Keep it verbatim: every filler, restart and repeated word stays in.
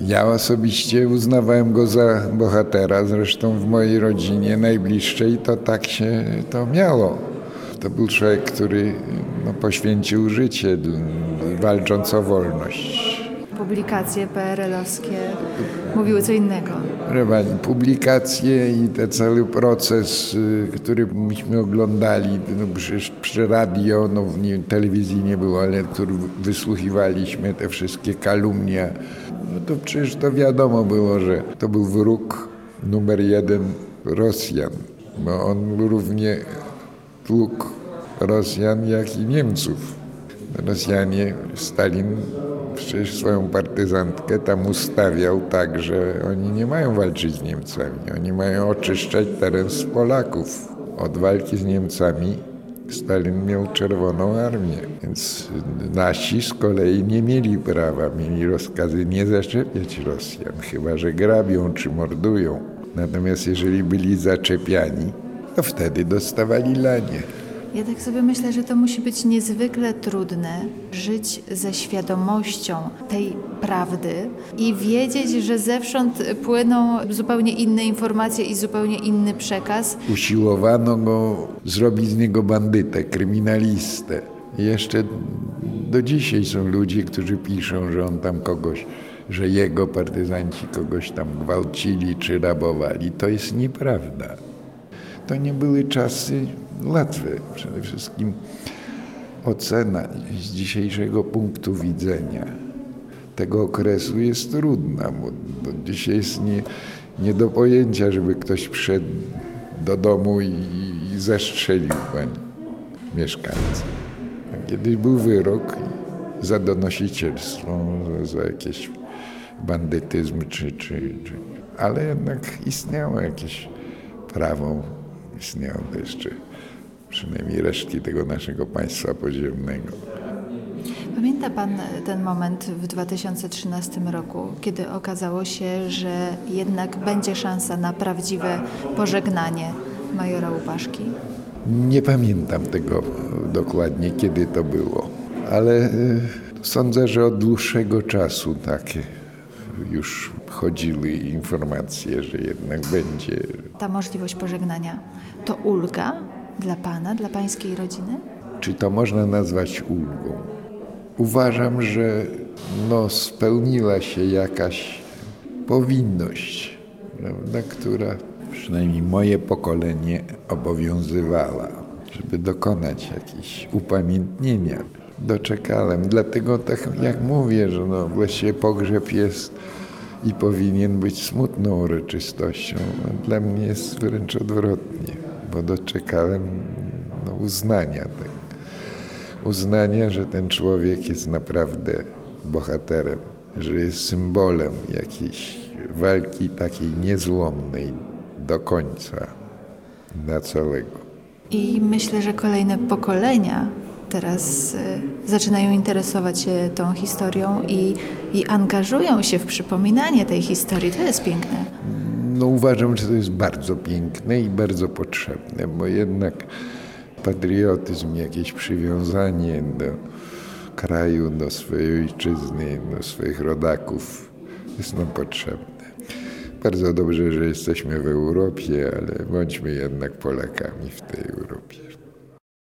Ja osobiście uznawałem go za bohatera, zresztą w mojej rodzinie najbliższej to tak się to miało. To był człowiek, który no, poświęcił życie walcząc o wolność. Publikacje P R L-owskie mówiły co innego. Publikacje i ten cały proces, który myśmy oglądali, no przecież przy radio, no w nie, telewizji nie było, ale który wysłuchiwaliśmy, te wszystkie kalumnia, no to przecież to wiadomo było, że to był wróg numer jeden Rosjan, bo on równie tłukł Rosjan, jak i Niemców. Rosjanie, Stalin przecież swoją partyzantkę tam ustawiał tak, że oni nie mają walczyć z Niemcami. Oni mają oczyszczać teren z Polaków. Od walki z Niemcami Stalin miał Czerwoną Armię. Więc nasi z kolei nie mieli prawa, mieli rozkazy nie zaczepiać Rosjan, chyba że grabią czy mordują. Natomiast jeżeli byli zaczepiani, to wtedy dostawali lanie. Ja tak sobie myślę, że to musi być niezwykle trudne żyć ze świadomością tej prawdy i wiedzieć, że zewsząd płyną zupełnie inne informacje i zupełnie inny przekaz. Usiłowano go zrobić z niego bandytę, kryminalistę. I jeszcze do dzisiaj są ludzie, którzy piszą, że on tam kogoś, że jego partyzanci kogoś tam gwałcili czy rabowali. To jest nieprawda. To nie były czasy łatwe. Przede wszystkim ocena z dzisiejszego punktu widzenia tego okresu jest trudna, bo dzisiaj jest nie, nie do pojęcia, żeby ktoś wszedł do domu i, i zastrzelił pani mieszkańca. Kiedyś był wyrok za donosicielstwo, za jakieś bandytyzm, czy, czy, czy, ale jednak istniało jakieś prawo. Istniało to jeszcze przynajmniej resztki tego naszego państwa podziemnego. Pamięta pan ten moment w dwa tysiące trzynastym roku, kiedy okazało się, że jednak będzie szansa na prawdziwe pożegnanie majora Łupaszki? Nie pamiętam tego dokładnie, kiedy to było, ale sądzę, że od dłuższego czasu takie już chodziły informacje, że jednak będzie. Ta możliwość pożegnania to ulga dla pana, dla pańskiej rodziny? Czy to można nazwać ulgą? Uważam, że no, spełniła się jakaś powinność, prawda, która przynajmniej moje pokolenie obowiązywała, żeby dokonać jakichś upamiętnienia. Doczekałem, dlatego tak jak mówię, że no, właściwie pogrzeb jest i powinien być smutną uroczystością, a dla mnie jest wręcz odwrotnie, bo doczekałem no, uznania tego. Uznania, że ten człowiek jest naprawdę bohaterem, że jest symbolem jakiejś walki takiej niezłomnej do końca, dla całego. I myślę, że kolejne pokolenia teraz y, zaczynają interesować się tą historią i, i angażują się w przypominanie tej historii. To jest piękne. No uważam, że to jest bardzo piękne i bardzo potrzebne, bo jednak patriotyzm, jakieś przywiązanie do kraju, do swojej ojczyzny, do swoich rodaków jest nam potrzebne. Bardzo dobrze, że jesteśmy w Europie, ale bądźmy jednak Polakami w tej Europie.